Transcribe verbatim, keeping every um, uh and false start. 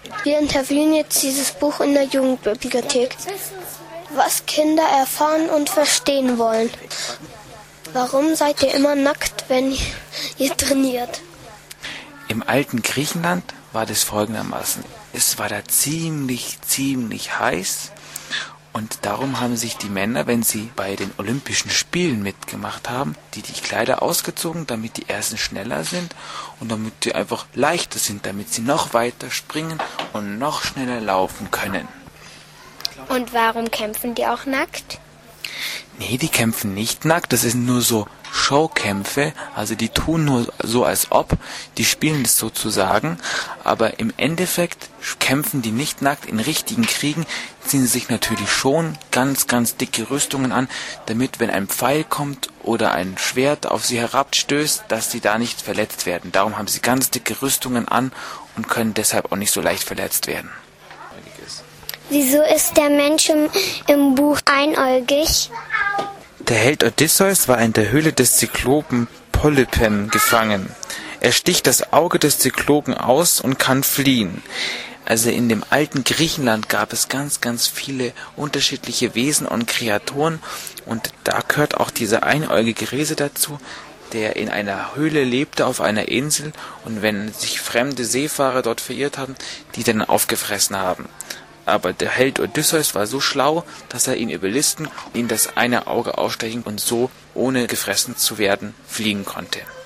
Wir interviewen jetzt dieses Buch in der Jugendbibliothek, was Kinder erfahren und verstehen wollen. Warum seid ihr immer nackt, wenn ihr trainiert? Im alten Griechenland war das folgendermaßen. Es war da ziemlich, ziemlich heiß und darum haben sich die Männer, wenn sie bei den Olympischen Spielen mitgemacht haben, die die Kleider ausgezogen, damit die ersten schneller sind und damit sie einfach leichter sind, damit sie noch weiter springen und noch schneller laufen können. Und warum kämpfen die auch nackt? Nee, die kämpfen nicht nackt, das sind nur so Showkämpfe, also die tun nur so als ob, die spielen das sozusagen, aber im Endeffekt kämpfen die nicht nackt. In richtigen Kriegen ziehen sie sich natürlich schon ganz, ganz dicke Rüstungen an, damit, wenn ein Pfeil kommt oder ein Schwert auf sie herabstößt, dass sie da nicht verletzt werden. Darum haben sie ganz dicke Rüstungen an und können deshalb auch nicht so leicht verletzt werden. Wieso ist der Mensch im, im Buch einäugig? Der Held Odysseus war in der Höhle des Zyklopen Polypem gefangen. Er sticht das Auge des Zyklopen aus und kann fliehen. Also in dem alten Griechenland gab es ganz, ganz viele unterschiedliche Wesen und Kreaturen und da gehört auch dieser einäugige Riese dazu, der in einer Höhle lebte auf einer Insel und wenn sich fremde Seefahrer dort verirrt haben, die dann aufgefressen haben. Aber der Held Odysseus war so schlau, dass er ihn überlisten, ihm das eine Auge ausstechen und so, ohne gefressen zu werden, fliegen konnte.